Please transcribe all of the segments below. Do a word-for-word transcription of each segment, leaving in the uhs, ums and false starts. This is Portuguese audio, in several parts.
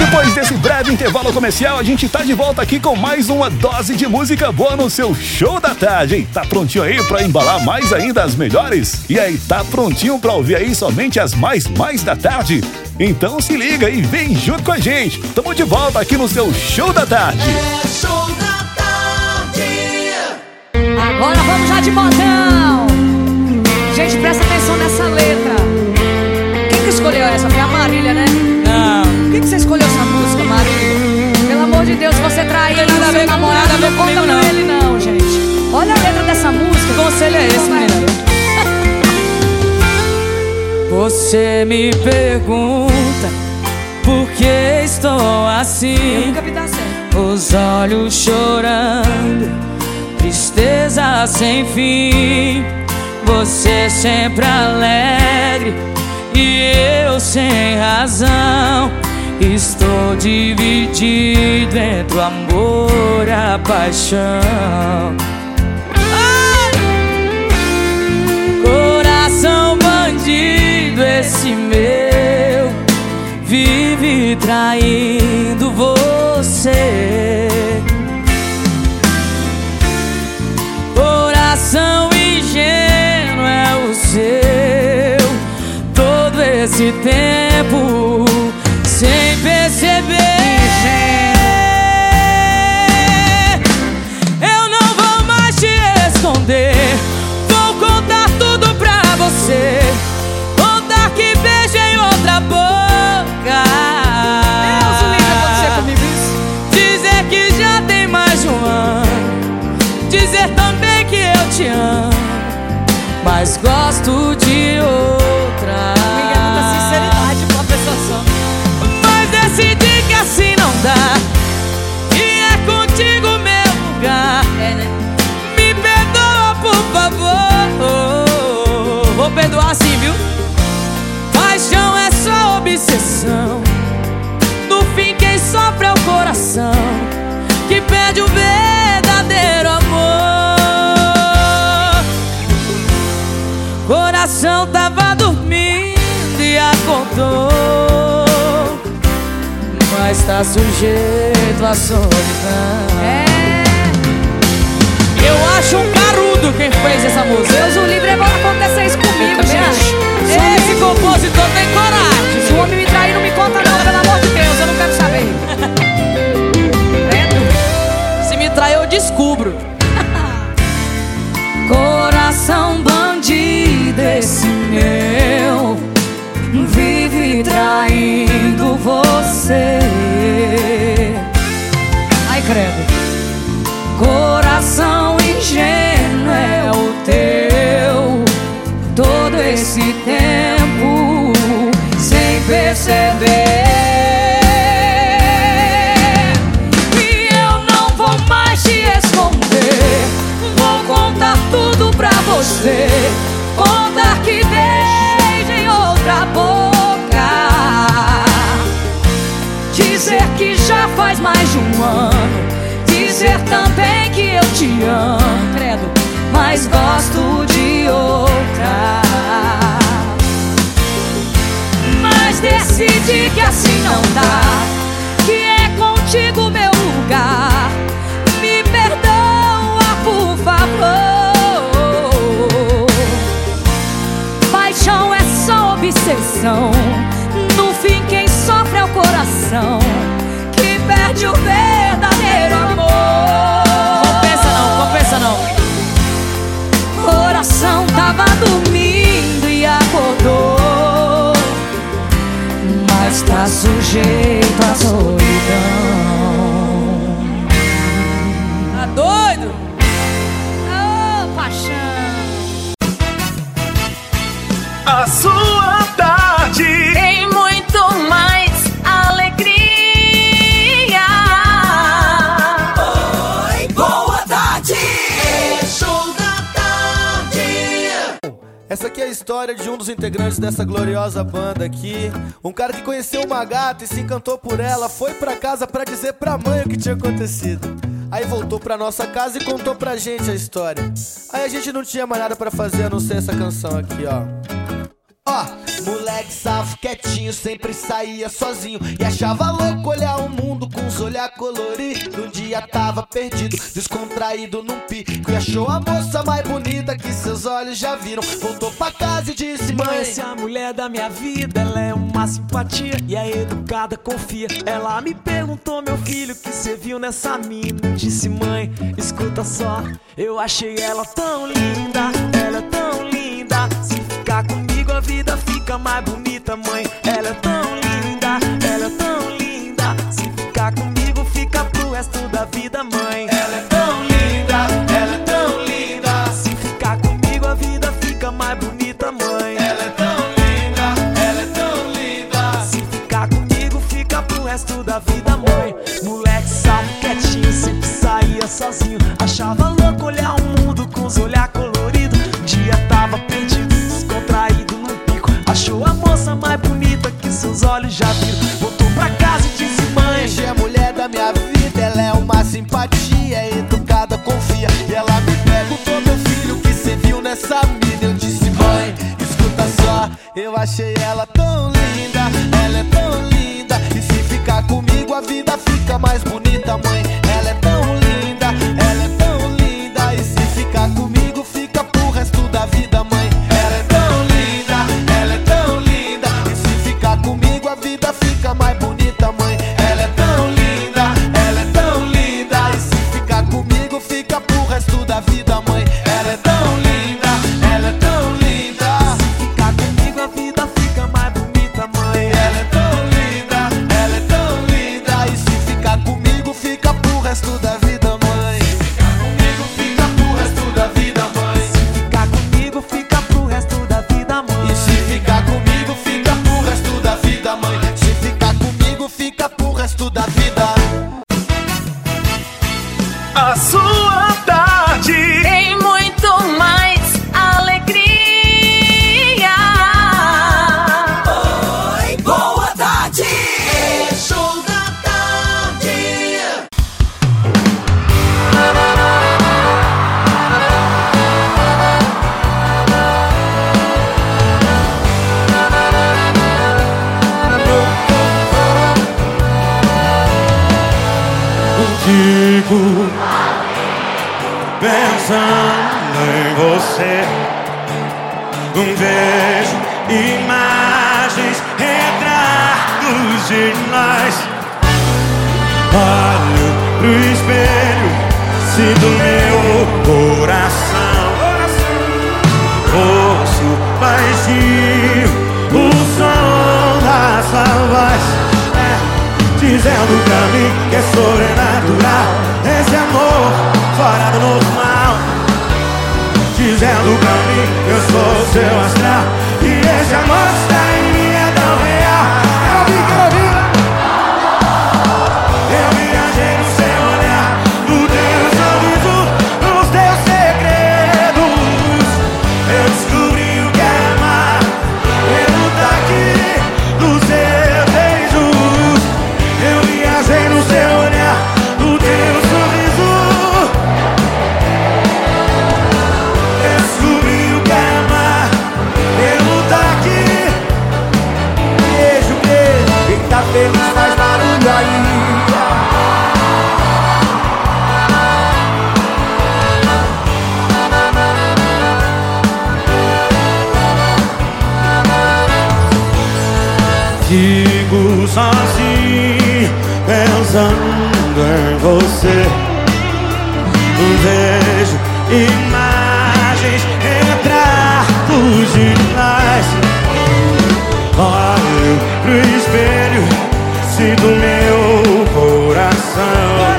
Depois desse breve intervalo comercial, a gente tá de volta aqui com mais uma dose de música boa no seu show da tarde, hein? Tá prontinho aí pra embalar mais ainda as melhores? E aí, tá prontinho pra ouvir aí somente as mais mais da tarde? Então se liga e vem junto com a gente. Tamo de volta aqui no seu show da tarde. É show da tarde. Agora vamos já de modão. Gente, presta atenção nessa letra. Quem que escolheu essa? Foi a Marília, né? Não. Por que que você escolheu essa música, Marília? Pelo amor de Deus, você traiu Não tem nada a ver seu com namorado, nada a ver não conta comigo, com não. ele não, gente. Olha a letra dessa música. Que conselho é esse, Vai. menina? Você me pergunta por que estou Eu assim, nunca vi dar certo. os olhos chorando, tristeza sem fim. Você sempre alegre e eu sem razão. Estou dividido entre o amor e a paixão. Coração bandido, esse meu vive traindo você. Coração ingênuo é o seu, todo esse tempo sem perceber. Eu não vou mais te esconder, vou contar tudo pra você. Contar que beijei outra boca. Deus, o livro acontecer comigo isso. Dizer que já tem mais de um ano. Dizer também que eu te amo, mas gosto de outra. Obrigada pela sinceridade, pela pessoa só. Mas decidi que assim não dá, e é contigo meu lugar. É, né? Me perdoa, por favor. Vou perdoar sim, viu? Paixão é só obsessão. No fim quem sofre é o coração, que perde o verdadeiro amor. Coração tava dormindo e acordou, mas tá sujeito à solidão. É. Eu acho um carudo quem fez essa música. Deus, o livre é bom acontecer isso comigo, também gente. acho. Ei, Esse compositor tem coragem. se o homem me trair, não me conta não, pelo amor de Deus, eu não quero saber. Credo. Se me trair eu descubro. Coração bandido, esse meu vive traindo você. Ai, credo. Coração ingênuo é o teu, todo esse tempo sem perceber. E eu não vou mais te esconder, vou contar tudo pra você. Contar que beijei outra boca, dizer que já faz mais de um ano, dizer também que eu te amo, credo, mas gosto de outra. Mas decidi que assim não dá, que é contigo meu lugar. Me perdoa, por favor. Paixão é só obsessão, no fim quem sofre é o coração, que perde o verdadeiro amor. Compensa não, compensa não. Coração tava dormindo e acordou, mas tá sujeito à solidão. Tá doido? Oh, paixão. A sua tarde. Tem muito mais alegria. Oi, boa tarde. É show da tarde. Essa aqui é a história de um dos integrantes dessa gloriosa banda aqui. Um cara que conheceu uma gata e se encantou por ela, foi pra casa pra dizer pra mãe o que tinha acontecido. Aí voltou pra nossa casa e contou pra gente a história. Aí a gente não tinha mais nada pra fazer a não ser essa canção aqui, ó. Ó, moleque safo, quietinho, sempre saía sozinho e achava louco olhar o mundo com os olhar coloridos. Um dia tava perdido, descontraído num pico e achou a moça mais bonita que seus olhos já viram. Voltou pra casa e disse: mãe, essa é a mulher da minha vida, ela é uma simpatia e é educada, confia. Ela me perguntou, meu filho, o que cê viu nessa mina? Eu disse: mãe, escuta só, eu achei ela tão linda, ela é tão linda. Se ficar comigo a vida fica mais bonita, mãe. Ela é tão linda, ela é tão linda. Se ficar comigo fica pro resto da vida, mãe. ela é tão linda, ela é tão linda. Se ficar comigo a vida fica mais bonita, mãe. Ela é tão linda, ela é tão linda. Se ficar comigo fica pro resto da vida, mãe. Moleque sabe, quietinho, sempre saía sozinho. Achava louco olhar o mundo com os olhar coloridos. Um dia tava perdido, descontraído num pico. Achou a moça mais bonita que seus olhos já viram. Voltou pra casa e disse: mãe, é a mulher da minha vida, ela é uma simpatia, é educada, confia. E ela me perguntou, meu filho, o que cê viu nessa mina? Eu disse: mãe, escuta só, eu achei ela tão linda, ela é tão linda. E se ficar comigo a vida fica mais bonita, mãe. Ela é tão linda, ela é tão linda. E se ficar comigo fica pro resto da vida, mãe. Ela é tão linda, ela é tão linda. E se ficar comigo a vida fica mais bonita, mãe. Ela é tão linda, ela é tão linda. E se ficar comigo fica pro resto da vida, mãe. Ela é tão linda, ela é tão linda. se ficar comigo a vida fica mais bonita, mãe. Ela é tão linda, ela é tão linda. E se ficar comigo fica pro resto da vida, mãe. Comigo fica pro resto da vida, mãe. Se ficar comigo fica pro resto da vida, mãe. E se ficar comigo fica pro resto da vida, mãe. Se ficar comigo fica pro resto da vida. A sua tarde. Tem muito mais alegria. Oi, boa tarde. É show da tarde. Contigo, pensando em você, não vejo imagens, retratos de nós. Olho pro espelho, sinto meu coração. Ouço baixinho o som da sua voz, dizendo pra mim que é sobrenatural esse amor fora do normal. Dizendo pra mim que eu sou o seu astral e esse amor está em mim, é tão real. Eu vi que eu vi, eu viajei no seu olhar, no teu sorriso, nos teus segredos. Eu descobri o que é amar pelo toque dos seus beijos. Eu viajei no seu olhar, no teu sorriso. Descobri o que é amar pelo toque. Beijo, beijo, quem tá feliz faz barulho aí. Fico sozinho, pensando em você. Vejo imagens, retratos de nós. Olho pro espelho, sinto meu coração.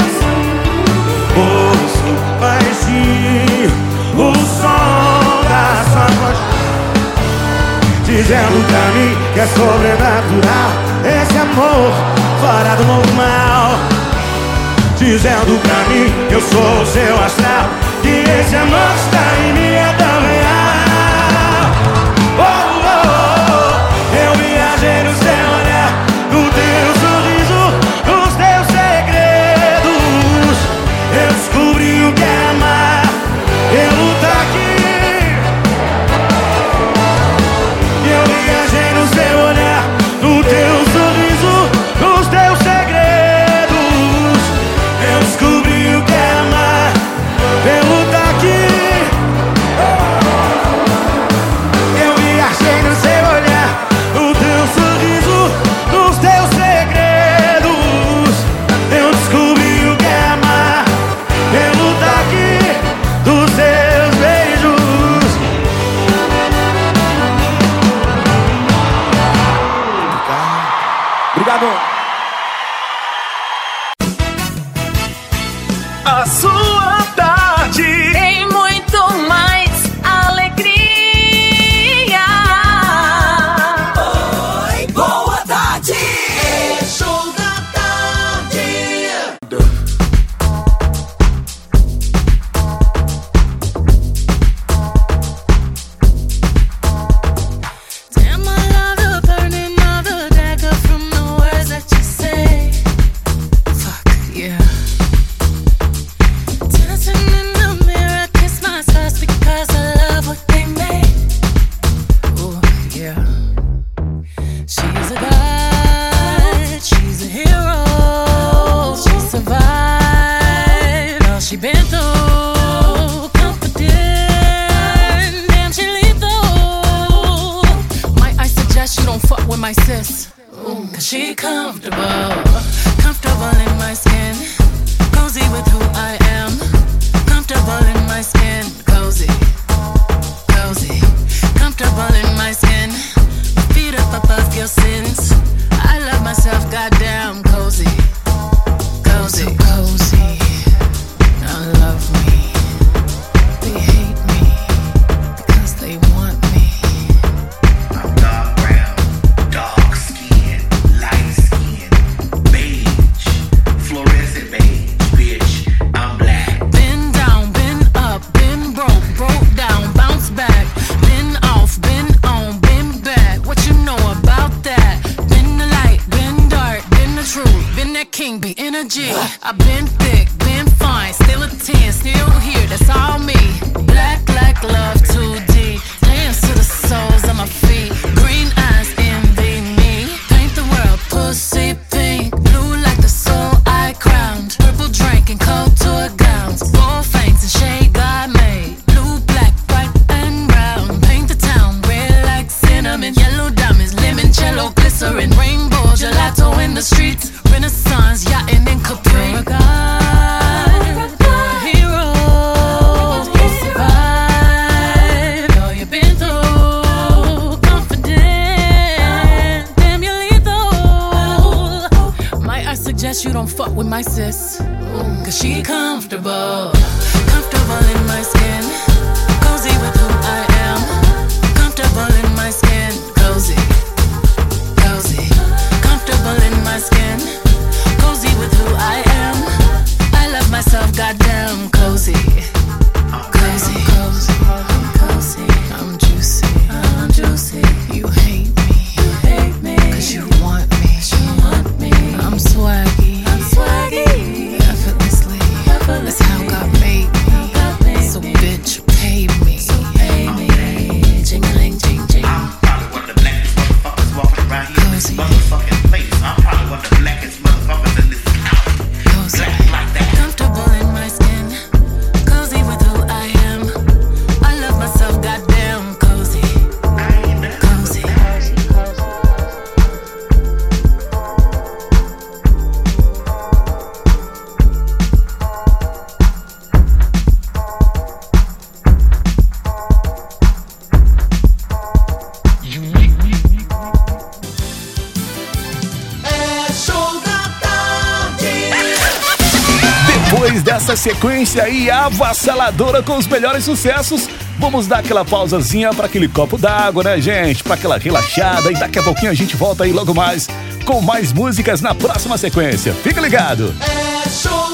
Ouço baixinho o som da sua voz, dizendo pra mim que é sobrenatural esse amor fora do normal. Dizendo pra mim que eu sou o seu astral, que esse amor está em mim, é tão real. Oh, oh, oh. Eu viajei no seu olhar, no teu sorriso, nos teus segredos. Eu descobri o que é amar pelo toque. Eu Obrigado. A sua tarde Tem muito mais alegria. Oi, boa tarde. É show da tarde. Damn, I love the burning of the dagger from the words that you say. Fuck, yeah. Dancing in the mirror, kiss myself because I love what they made. Ooh, yeah. She's a god, she's a hero. She survived all she been through. Confident, damn, she lethal. Might I suggest you don't fuck with my sis? Ooh, cause she comfortable, comfortable in my skin. Cozy with who I am, comfortable in my skin. Cozy, cozy, comfortable in my skin. My feet up above your sins. I love myself, goddamn cozy, cozy, cozy. I love me. They hate me because they want me. I'm dark brown, dark skin, light skin, beige, fluorescent beige, bitch. I'm black. Been down, been up, been broke, broke down, bounce back. Been off, been on, been back. What you know about that? Been the light, been dark, been the truth, been that king, be energy. I've been thick, been fine, still a ten, still here, that's all me. Black like love, too deep. Dance to the soles of my feet. Green eyes envy me. Paint the world pussy pink. Blue like the soul I crowned. Purple drink and cold tour gowns. Gold fangs and shade God made. Blue, black, white, and brown. Paint the town red like cinnamon. Yellow diamonds, limoncello, glycerin. Rainbow, gelato in the streets. Renaissance, yachting in Capri. You're a god, you're a hero. You survived all you've been through. Confident, damn, you're lethal. Might I suggest you don't fuck with my sis? Cause she comfortable, comfortable in my skin. Cozy with who I am, comfortable in my skin. Cozy, cozy, comfortable in my skin. Cozy with who I am. I love myself, goddamn cozy. Cozy, cozy, I'm cozy. I'm juicy, I'm juicy. You hate me, you hate me. Cause you want me, you want me. I'm swaggy, I'm swaggy. Effortlessly, that's how God made me. So bitch, pay me, pay me. Jingling, jing, jing. I'm probably one of the blackest motherfuckers walking around here in this motherfucking place. I'm probably one of the blackest motherfuckers in this house. Black like that. Comfortable in my skin, cozy with who I am. I love myself, goddamn cozy, cozy. É show da tarde. Depois dessa sequência aí avassaladora com os melhores sucessos, vamos dar aquela pausazinha para aquele copo d'água, né, gente? Para aquela relaxada, e daqui a pouquinho a gente volta aí logo mais com mais músicas na próxima sequência. Fica ligado! É show